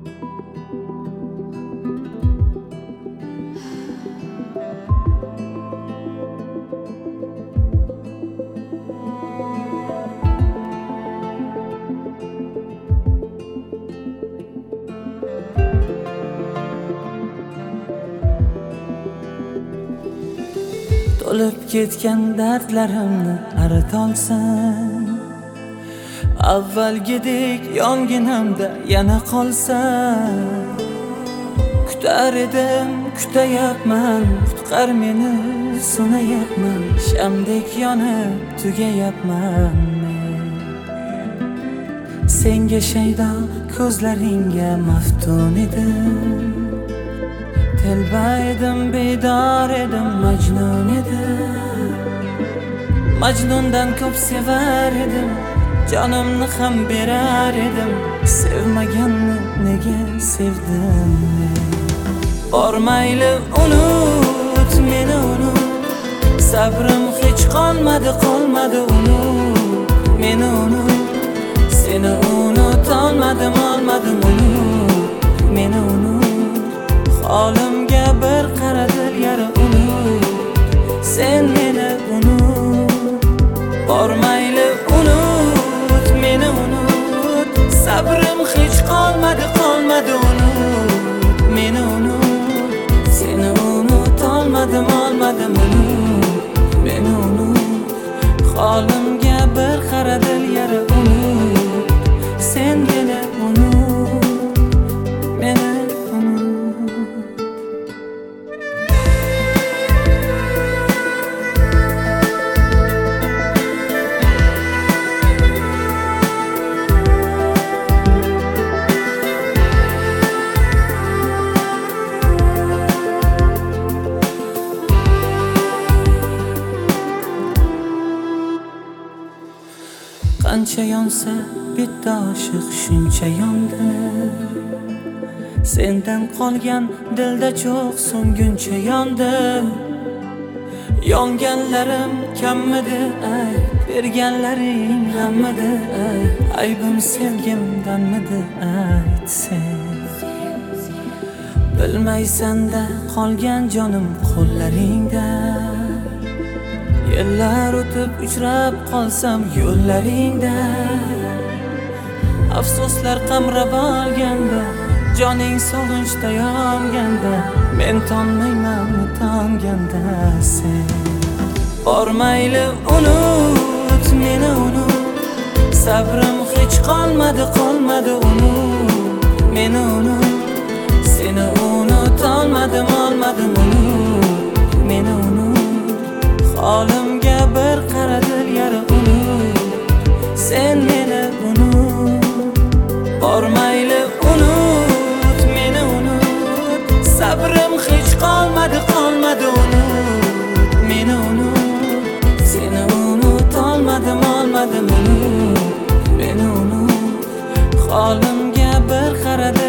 To'lib ketgan dardlarimni aritolsam, avvalgidek yonginamda yana qolsam, kutar edim, kutayapman, qutqar meni, so'nayapman, shamdek yonib tugayapman men. Senga shaydo ko'zlaringga maftun edim, telba edim, bedor edim, majnun edim. Majnundan ko'p sevar edim, jonimni ham berar edim. Sevmaganni nega sevdim men? Bormayli unut, meni unut, sabrim hech qolmadi unut, meni unut. Seni unutolmadim, unut, meni unut. Holimga bir qaradir yara unut, sen meni unut. Bormayli unut, meni unut, sabrim hech qolmadi unut, meni unut. Seni unutolmadim, unut, meni unut. Holimga bir qaradir yara unut, sen meni unut, meni qancha yonsa bitta oshiq shuncha yondi. Sendan qolgan dilda cho'q so'nguncha yondi. Yonganlarim kammidi ay, berganlaring hammidi ay. Aybim sevgimdanmidi ayt sen. Bilmaysan-da qolgan jonim qo'llaringda. Yillar o'tib uchrab qolsam yo'llaringda, afsuslar qamrab olganda, joning sog'inchda yonganda, men tonmayman tonganda sen. Bormayli unut, meni unut, sabrim hech qolmadi unut, meni unut. Seni unutolmadim, unut, meni unut. Holimga bir qaradir yara unut, sen meni unut. Bormayli unut, meni unut, sabrim hech qolmadi unut, meni unut. Seni unutolmadim, unut, meni unut. Holimga bir qaradir